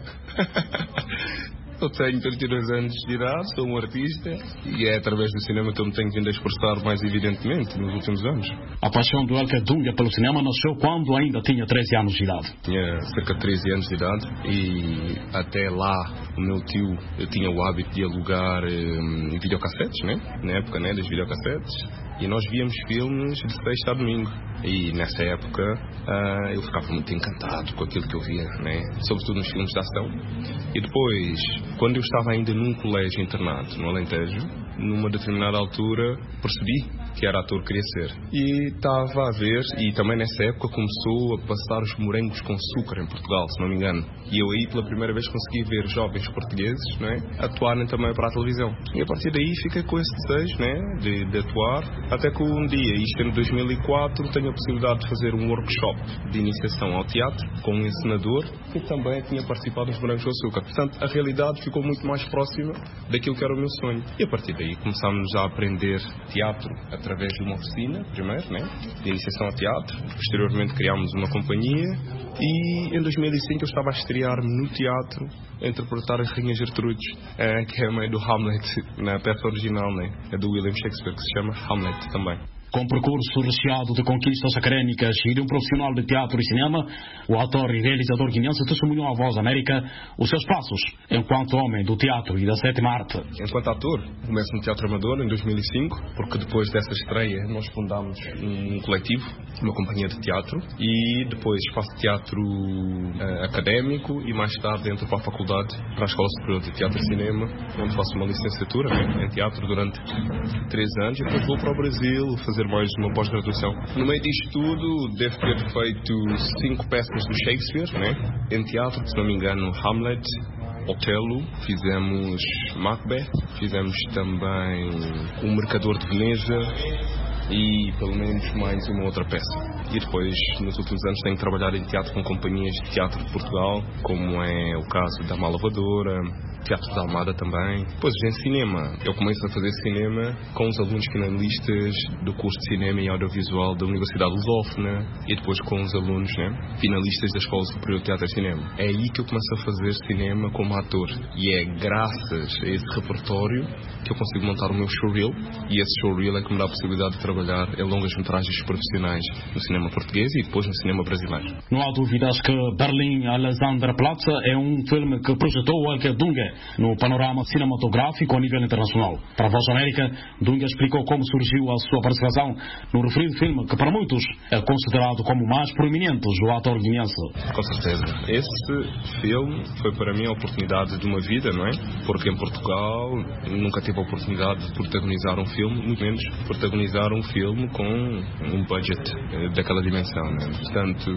Eu tenho 32 anos de idade, sou um artista e é através do cinema que eu me tenho vindo a expressar mais evidentemente nos últimos anos. A paixão do Welker Dunga pelo cinema nasceu quando ainda tinha 13 anos de idade. Tinha cerca de 13 anos de idade e até lá o meu tio eu tinha o hábito de alugar videocassetes, né? Na época, né, das videocassetes, e nós víamos filmes de sexta a domingo. E nessa época eu ficava muito encantado com aquilo que eu via, né? Sobretudo nos filmes de ação. E depois, quando eu estava ainda num colégio internado no Alentejo, numa determinada altura percebi que era ator que queria ser. E estava a ver, e também nessa época começou a passar os morangos com açúcar em Portugal, se não me engano. E eu aí pela primeira vez consegui ver jovens portugueses, né, atuarem também para a televisão. E a partir daí fiquei com esse desejo, né, de atuar, até que um dia, isto em 2004, tenho a possibilidade de fazer um workshop de iniciação ao teatro com um encenador que também tinha participado nos morangos com açúcar. Portanto, a realidade ficou muito mais próxima daquilo que era o meu sonho. E a partir daí começámos a aprender teatro através de uma oficina, primeiro, né, de iniciação ao teatro. Posteriormente criámos uma companhia e em 2005 eu estava a estrear-me no teatro a interpretar a Rainha Gertrudes, que é a mãe do Hamlet, na peça original, né, é do William Shakespeare, que se chama Hamlet também. Com percurso recheado de conquistas académicas e de um profissional de teatro e cinema, o ator e realizador guineense testemunhou à Voz da América os seus passos enquanto homem do teatro e da sétima arte. Enquanto ator, começo no Teatro Amador em 2005, porque depois dessa estreia nós fundámos um coletivo, uma companhia de teatro, e depois faço teatro académico e mais tarde entro para a faculdade, para a Escola Superior de Teatro e Cinema, onde faço uma licenciatura, né, em teatro durante 3 anos e depois vou para o Brasil fazer mais uma pós-graduação. No meio disto tudo, devo ter feito 5 peças do Shakespeare, né? Em teatro, se não me engano, Hamlet, Otelo, fizemos Macbeth, fizemos também O Mercador de Veneza e pelo menos mais uma outra peça. E depois, nos últimos anos, tenho trabalhado em teatro com companhias de teatro de Portugal, como é o caso da Malavadora, Teatro da Almada também. Depois em cinema, eu começo a fazer cinema com os alunos finalistas do curso de Cinema e Audiovisual da Universidade Lusófona e depois com os alunos, né, finalistas da Escola Superior de Teatro e Cinema. É aí que eu começo a fazer cinema como ator e é graças a esse repertório que eu consigo montar o meu showreel, e esse showreel é que me dá a possibilidade de trabalhar em longas metragens profissionais no cinema português e depois no cinema brasileiro. Não há dúvidas que Berlim Alexanderplatz é um filme que projetou Elke Dunge no panorama cinematográfico a nível internacional. Para a Voz América, Dunge explicou como surgiu a sua participação no referido filme, que para muitos é considerado como o mais proeminente do ator guineense. Com certeza. Esse filme foi para mim a oportunidade de uma vida, não é? Porque em Portugal nunca tive a oportunidade de protagonizar um filme, muito menos protagonizar um filme com um budget daquela dimensão, não é? Portanto,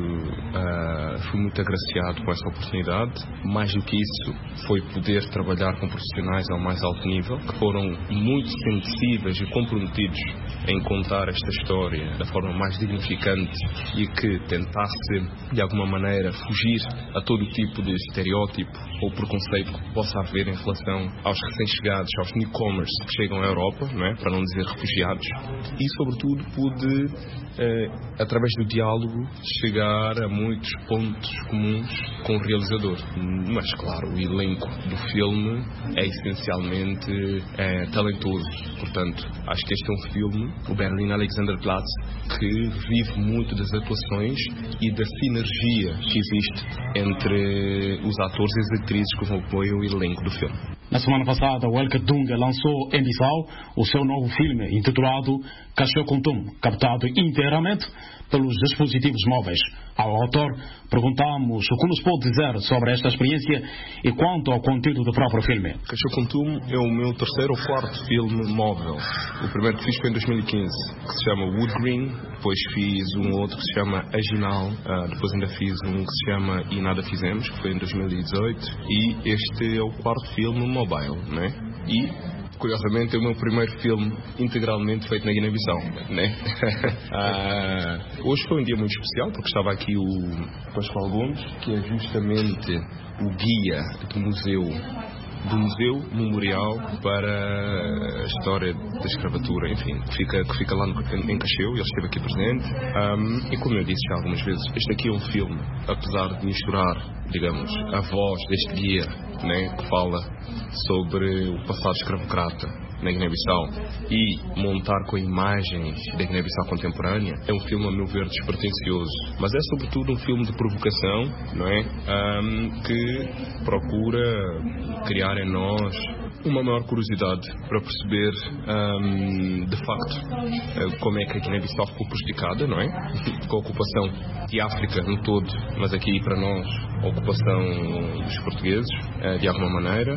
fui muito agraciado com essa oportunidade. Mais do que isso, foi poder trabalhar com profissionais ao mais alto nível, que foram muito sensíveis e comprometidos em contar esta história da forma mais dignificante e que tentasse, de alguma maneira, fugir a todo tipo de estereótipo ou preconceito que possa haver em relação aos recém-chegados, aos newcomers que chegam à Europa, não é? Para não dizer refugiados. E, sobretudo, pude, através do diálogo, chegar a muitos pontos comuns com o realizador. Mas, claro, o elenco do filme é essencialmente talentoso. Portanto, acho que este é um filme, o Berlin Alexanderplatz, que vive muito das atuações e da sinergia que existe entre os atores e as atrizes que compõem o elenco do filme. Na semana passada, o Elke Dunge lançou em Bissau o seu novo filme intitulado Cachorro Contum, captado inteiramente pelos dispositivos móveis. Ao autor, perguntamos o que nos pode dizer sobre esta experiência e quanto ao conteúdo do próprio filme. Cachorro Contum é o meu terceiro ou quarto filme móvel. O primeiro que fiz foi em 2015, que se chama Wood Green. Depois fiz um outro que se chama Aginal. Depois ainda fiz um que se chama E Nada Fizemos, que foi em 2018. E este é o quarto filme mobile, né? E, curiosamente, é o meu primeiro filme integralmente feito na Guiné-Bissau, né? Hoje foi um dia muito especial porque estava aqui o Pascoal Gomes, que é justamente o guia do Museu Memorial para a História da Escravatura, enfim, que fica lá em Cacheu, ele esteve aqui presente. E como eu disse já algumas vezes, este aqui é um filme, apesar de misturar, digamos, a voz deste guia, né, que fala sobre o passado escravocrata na Guiné-Bissau e montar com imagens da Guiné-Bissau contemporânea, é um filme, a meu ver, despretensioso. Mas é sobretudo um filme de provocação, não é? Que procura criar em nós uma maior curiosidade para perceber, de facto, como é que a Guiné-Bissau ficou prejudicada, não é? Com a ocupação de África no todo, mas aqui para nós, a ocupação dos portugueses, de alguma maneira,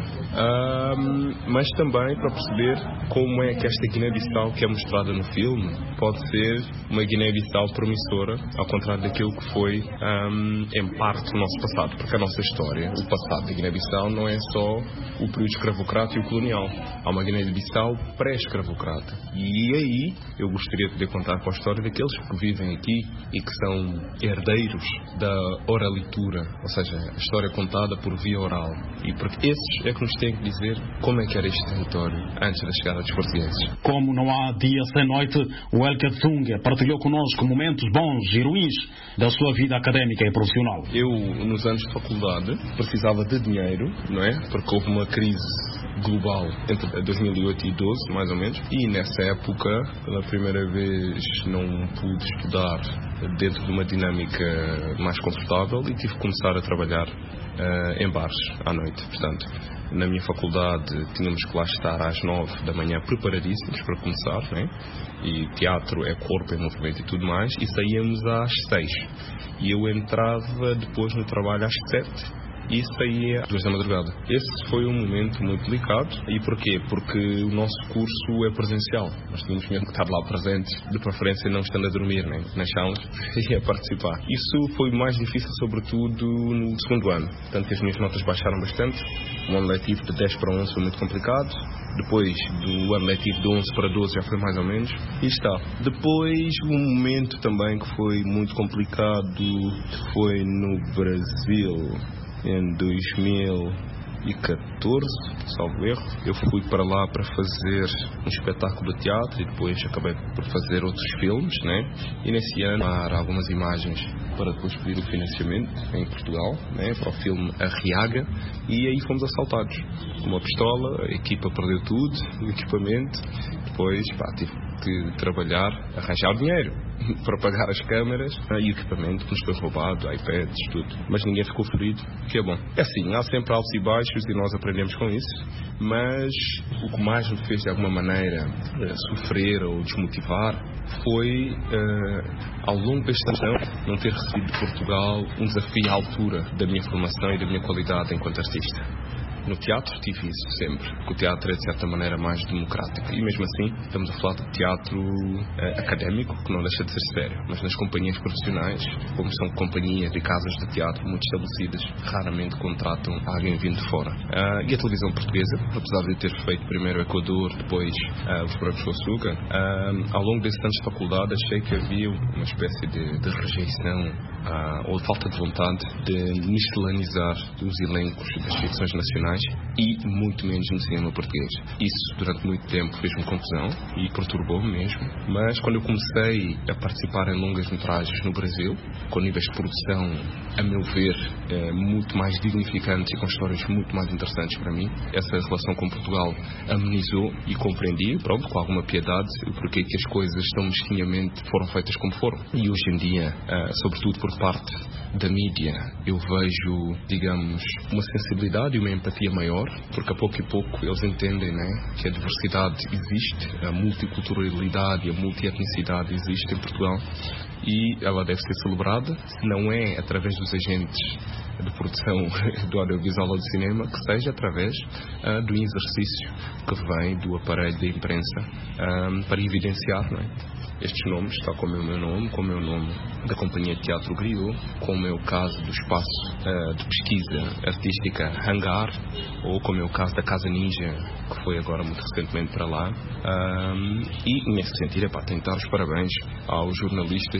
mas também para perceber como é que esta Guiné-Bissau que é mostrada no filme pode ser uma Guiné-Bissau promissora, ao contrário daquilo que foi, em parte, o nosso passado, porque a nossa história, o passado da Guiné-Bissau não é só o período escravocrata e o colonial. Há uma Guiné-Bissau pré-escravocrata. E aí eu gostaria de poder contar com a história daqueles que vivem aqui e que são herdeiros da oralitura, ou seja, a história contada por via oral. E porque esses é que nos têm que dizer como é que era este território antes da chegada dos portugueses. Como não há dia sem noite, o Elke Dunge partilhou connosco momentos bons e ruins da sua vida académica e profissional. Eu, nos anos de faculdade, precisava de dinheiro, não é? Porque houve uma crise global entre 2008 e 2012, mais ou menos, e nessa época, pela primeira vez, não pude estudar dentro de uma dinâmica mais confortável e tive que começar a trabalhar em bares à noite. Portanto, na minha faculdade tínhamos que lá estar às 9 da manhã preparadíssimos para começar, né? E teatro é corpo, é movimento e tudo mais, e saíamos às 6. E eu entrava depois no trabalho às 7 e saía às 2 da madrugada. Esse foi um momento muito delicado. E porquê? Porque o nosso curso é presencial. Nós tínhamos mesmo que estar lá presentes, de preferência não estando a dormir, né? Nas salas e a participar. Isso foi mais difícil, sobretudo no segundo ano. Portanto, as minhas notas baixaram bastante. O ano letivo de 10 para 11 foi muito complicado. Depois do ano letivo de 11 para 12 já foi mais ou menos. E está. Depois, um momento também que foi muito complicado foi no Brasil, em 2018, 2014, salvo erro. Eu fui para lá para fazer um espetáculo de teatro e depois acabei por fazer outros filmes, né? E nesse ano há algumas imagens para depois pedir o financiamento em Portugal, né? Para o filme Arriaga, e aí fomos assaltados. Uma pistola, a equipa perdeu tudo, o equipamento, depois tive que trabalhar, arranjar dinheiro para pagar as câmaras e o equipamento que nos foi roubado, iPads, tudo. Mas ninguém ficou ferido, que é bom. É assim, há sempre altos e baixos e nós aprendemos com isso, mas o que mais me fez de alguma maneira sofrer ou desmotivar foi, ao longo desta ano, não ter recebido de Portugal um desafio à altura da minha formação e da minha qualidade enquanto artista. No teatro tive isso sempre, porque o teatro é de certa maneira mais democrático e mesmo assim estamos a falar de teatro académico, que não deixa de ser sério, mas nas companhias profissionais, como são companhias de casas de teatro muito estabelecidas, raramente contratam alguém vindo de fora. E a televisão portuguesa, apesar de eu ter feito primeiro o Equador, depois os Brancos com Açúcar, ao longo desses anos de faculdade achei que havia uma espécie de rejeição ou de falta de vontade de miscelanizar os elencos das ficções nacionais e muito menos no cinema português. Isso durante muito tempo fez-me confusão e perturbou-me mesmo, mas quando eu comecei a participar em longas metragens no Brasil, com níveis de produção, a meu ver, muito mais dignificantes e com histórias muito mais interessantes para mim, essa relação com Portugal amenizou e compreendi, pronto, com alguma piedade, o porquê que as coisas tão mesquinhamente foram feitas como foram. E hoje em dia, sobretudo por parte da mídia, eu vejo, digamos, uma sensibilidade e uma empatia maior, porque a pouco e pouco eles entendem, né, que a diversidade existe, a multiculturalidade e a multietnicidade existe em Portugal e ela deve ser celebrada, se não é através dos agentes de produção do audiovisual ou do cinema, que seja através do exercício que vem do aparelho da imprensa para evidenciar, não é, estes nomes, tal como é o meu nome, como é o nome da Companhia de Teatro Griot, como é o caso do espaço de pesquisa artística Hangar, ou como é o caso da Casa Ninja, que foi agora muito recentemente para lá. E nesse sentido, tenho que dar os parabéns aos jornalistas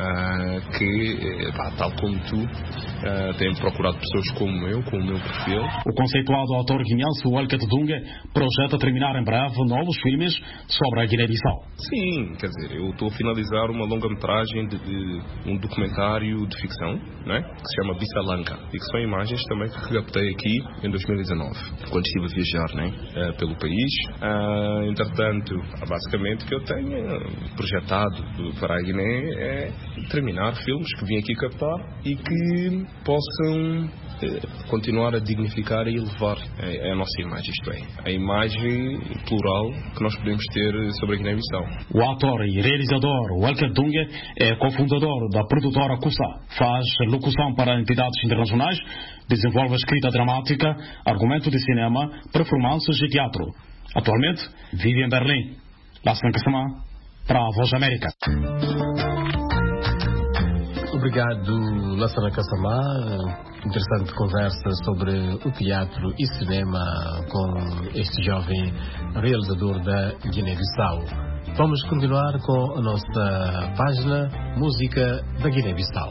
que, tal como tu, têm procurado pessoas como eu, com o meu perfil. O conceituado autor guineense Welket Dunga projeta terminar em breve novos filmes sobre a Guiné-Bissau. Sim, quer dizer, eu estou a finalizar uma longa-metragem de um documentário de ficção, né, que se chama Bissalanka, e que são imagens também que captei aqui em 2019, quando estive a viajar, né, pelo país. Entretanto, basicamente o que eu tenho projetado para a Guiné é terminar filmes que vim aqui captar e que possam continuar a dignificar e elevar a nossa imagem, isto é, a imagem plural que nós podemos ter sobre a Guiné-Bissau. O ator e realizador Welket Dunga é cofundador da produtora Kusa, faz locução para entidades internacionais, desenvolve escrita dramática, argumento de cinema, performances e teatro. Atualmente vive em Berlim. Lassana Kassamá, para a Voz da América. Obrigado, Lassana Kassamá. Interessante conversa sobre o teatro e cinema com este jovem realizador da Guiné-Bissau. Vamos continuar com a nossa página Música da Guiné-Bissau.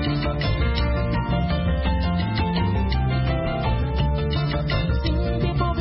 People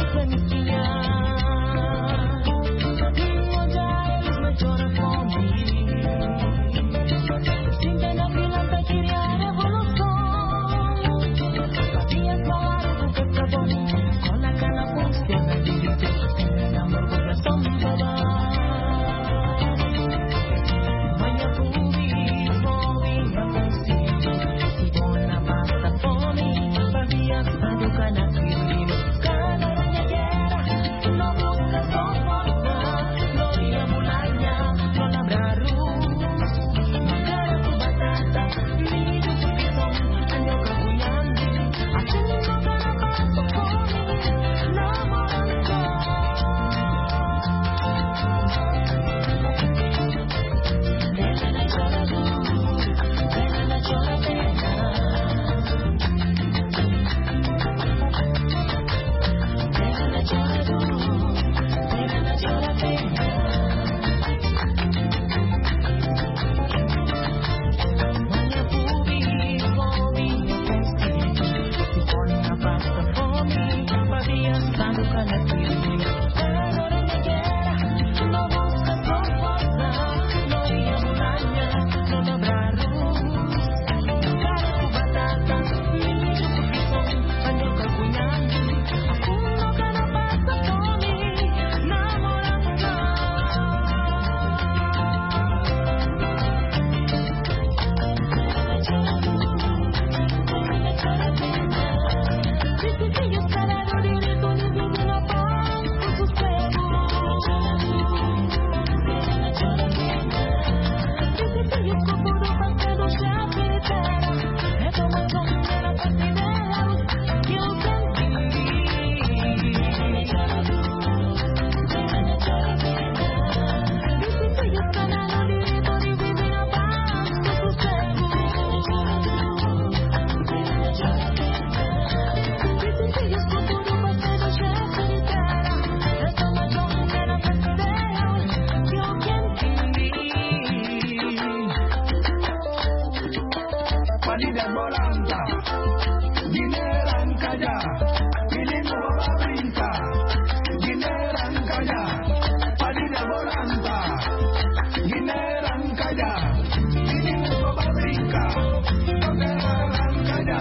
Padida Bolanta, Guinea-Rancaya, Pilino Babrinca, Guinea-Rancaya, Padida Bolanta, Guinea-Rancaya, Pilino Babrinca, Guinea-Rancaya,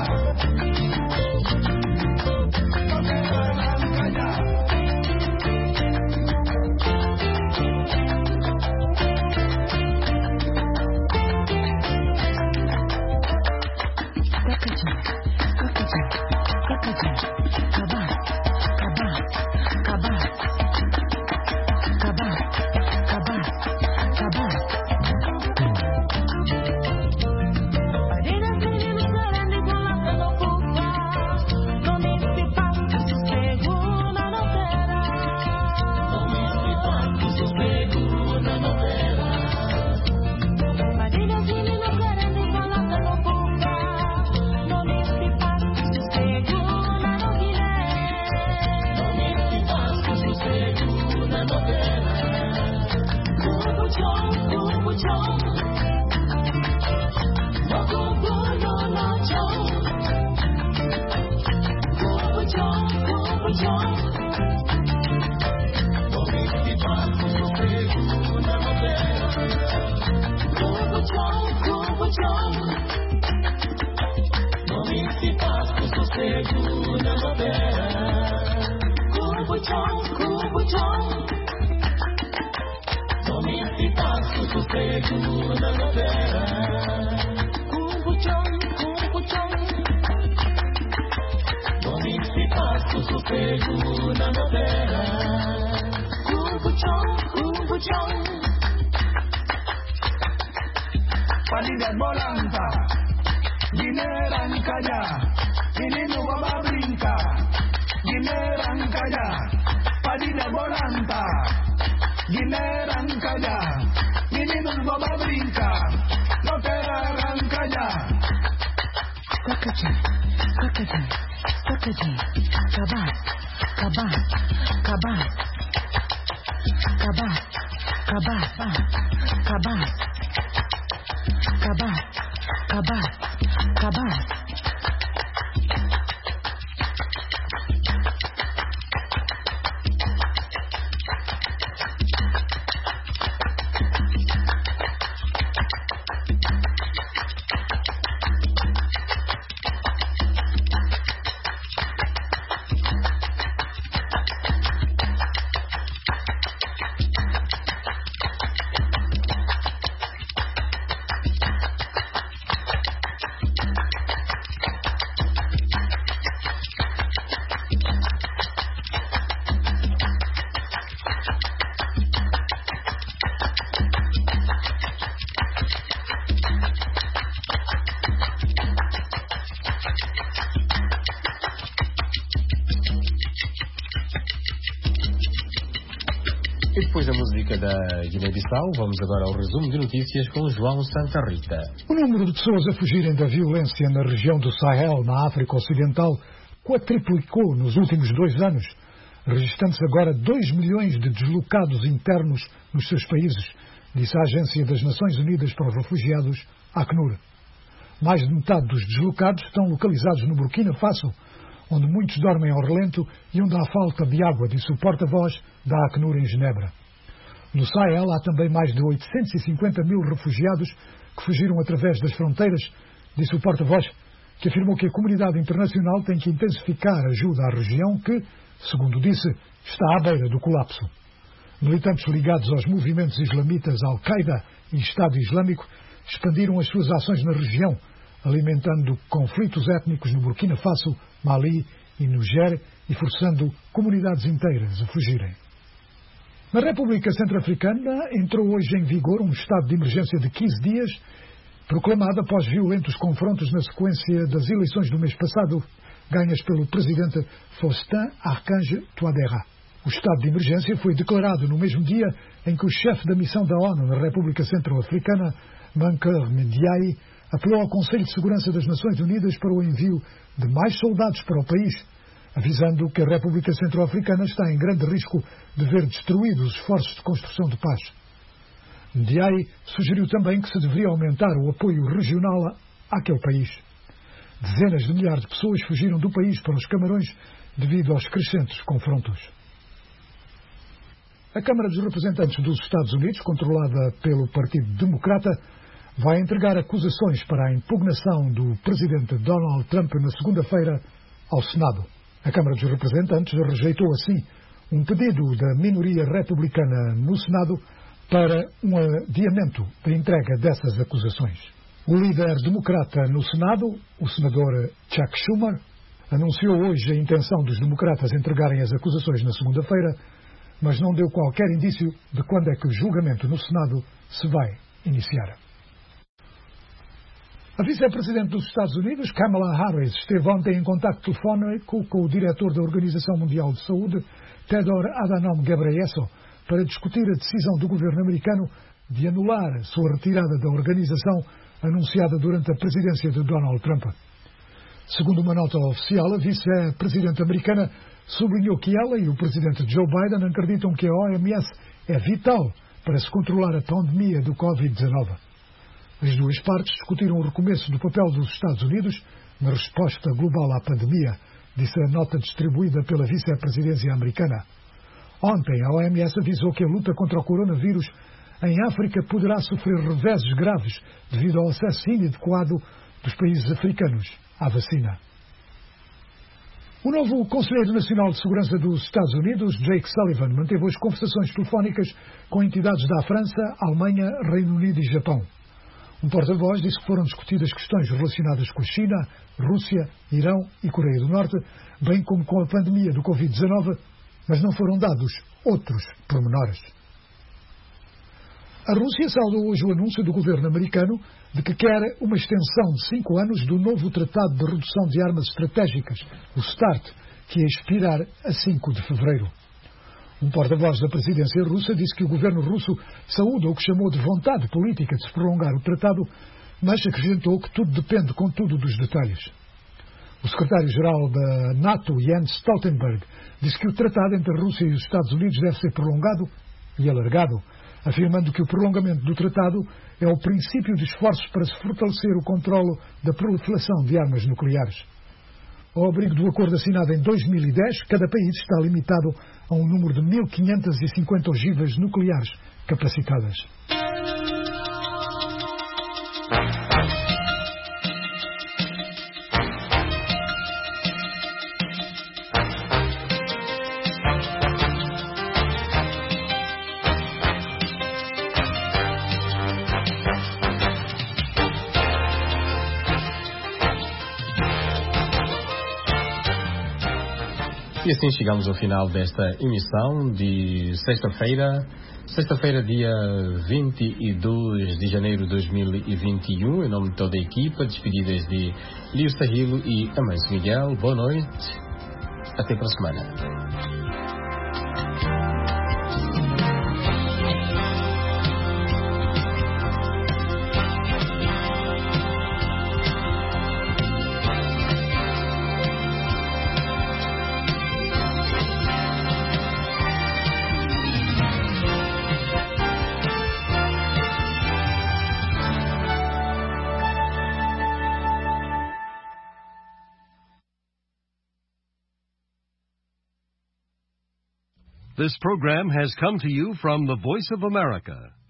Guinea-Rancaya. Padida Bolanta, Guinea-Rancaya, Pilino Babrinca, Guinea-Rancaya, Padida Bolanta, Guinea-Rancaya, Pilino Babrinca, Guinea-Rancaya. Sakaji, Kabat, E depois da música da Guiné-Bissau, vamos agora ao resumo de notícias com João Santa Rita. O número de pessoas a fugirem da violência na região do Sahel, na África Ocidental, quadriplicou nos últimos 2 anos, registrando-se agora 2 milhões de deslocados internos nos seus países, disse a Agência das Nações Unidas para os Refugiados, ACNUR. Mais de metade dos deslocados estão localizados no Burkina Faso, onde muitos dormem ao relento e onde há falta de água, disse o porta-voz da ACNUR em Genebra. No Sahel há também mais de 850 mil refugiados que fugiram através das fronteiras, disse o porta-voz, que afirmou que a comunidade internacional tem que intensificar a ajuda à região que, segundo disse, está à beira do colapso. Militantes ligados aos movimentos islamitas Al-Qaeda e Estado Islâmico expandiram as suas ações na região, alimentando conflitos étnicos no Burkina Faso, Mali e Níger e forçando comunidades inteiras a fugirem. Na República Centro-Africana entrou hoje em vigor um estado de emergência de 15 dias, proclamado após violentos confrontos na sequência das eleições do mês passado, ganhas pelo presidente Faustin Archange Touadéra. O estado de emergência foi declarado no mesmo dia em que o chefe da missão da ONU na República Centro-Africana, Mankeur Ndiaye, apelou ao Conselho de Segurança das Nações Unidas para o envio de mais soldados para o país, avisando que a República Centro-Africana está em grande risco de ver destruídos os esforços de construção de paz. Ndiaye sugeriu também que se deveria aumentar o apoio regional àquele país. Dezenas de milhares de pessoas fugiram do país para os Camarões devido aos crescentes confrontos. A Câmara dos Representantes dos Estados Unidos, controlada pelo Partido Democrata, vai entregar acusações para a impugnação do presidente Donald Trump na segunda-feira ao Senado. A Câmara dos Representantes rejeitou assim um pedido da minoria republicana no Senado para um adiamento da entrega dessas acusações. O líder democrata no Senado, o senador Chuck Schumer, anunciou hoje a intenção dos democratas entregarem as acusações na segunda-feira, mas não deu qualquer indício de quando é que o julgamento no Senado se vai iniciar. A vice-presidente dos Estados Unidos, Kamala Harris, esteve ontem em contacto telefónico com o diretor da Organização Mundial de Saúde, Tedros Adhanom Ghebreyesus, para discutir a decisão do governo americano de anular a sua retirada da organização anunciada durante a presidência de Donald Trump. Segundo uma nota oficial, a vice-presidente americana sublinhou que ela e o presidente Joe Biden acreditam que a OMS é vital para se controlar a pandemia do Covid-19. As duas partes discutiram o recomeço do papel dos Estados Unidos na resposta global à pandemia, disse a nota distribuída pela vice-presidência americana. Ontem, a OMS avisou que a luta contra o coronavírus em África poderá sofrer reveses graves devido ao acesso inadequado dos países africanos à vacina. O novo Conselheiro Nacional de Segurança dos Estados Unidos, Jake Sullivan, manteve hoje conversações telefónicas com entidades da França, Alemanha, Reino Unido e Japão. Um porta-voz disse que foram discutidas questões relacionadas com a China, Rússia, Irão e Coreia do Norte, bem como com a pandemia do Covid-19, mas não foram dados outros pormenores. A Rússia saudou hoje o anúncio do governo americano de que quer uma extensão de 5 anos do novo Tratado de Redução de Armas Estratégicas, o START, que ia expirar a 5 de fevereiro. Um porta-voz da presidência russa disse que o governo russo saúda o que chamou de vontade política de se prolongar o tratado, mas acrescentou que tudo depende, contudo, dos detalhes. O secretário-geral da NATO, Jens Stoltenberg, disse que o tratado entre a Rússia e os Estados Unidos deve ser prolongado e alargado, afirmando que o prolongamento do tratado é o princípio de esforços para se fortalecer o controlo da proliferação de armas nucleares. Ao abrigo do acordo assinado em 2010, cada país está limitado a um número de 1.550 ogivas nucleares capacitadas. E assim chegamos ao final desta emissão de sexta-feira, dia 22 de janeiro de 2021. Em nome de toda a equipa, despedidas de Lírio Sahilo e Amâncio Miguel. Boa noite, até para a semana. This program has come to you from the Voice of America,